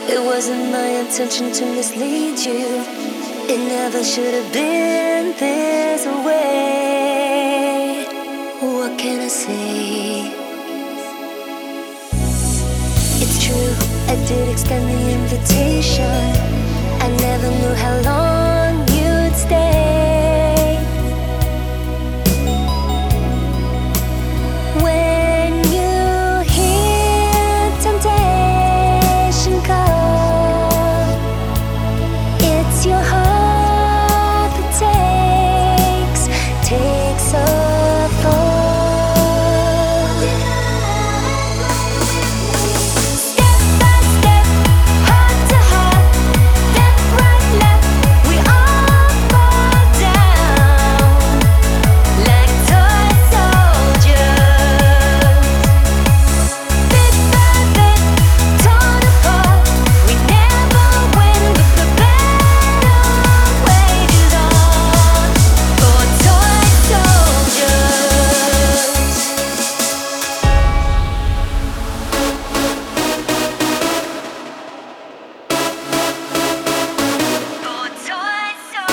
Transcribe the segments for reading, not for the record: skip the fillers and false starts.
It wasn't my intention to mislead you. It never should have been this way. What can I say? It's true, I did extend the invitation. I never knew how long you'd stay. When you hear temptation call, it's your heart that takes a fall. Step by step, heart to heart, left, right, left, we all fall down like toy soldiers. Bit by bit, torn apart, we never win, but the battle wages on for toy soldiers. For toy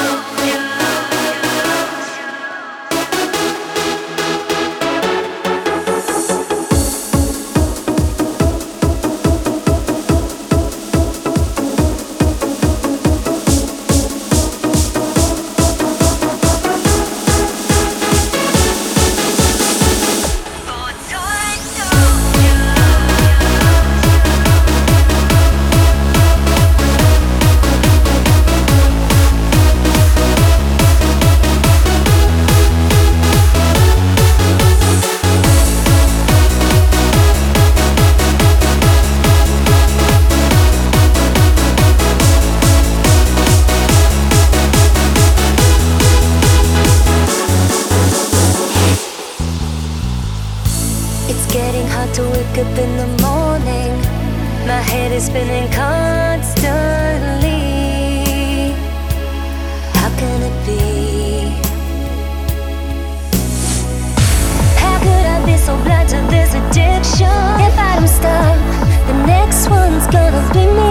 It's getting hard to wake up in the morning. My head is spinning constantly. How can it be? How could I be so blind to this addiction? If I don't stop, the next one's gonna be me.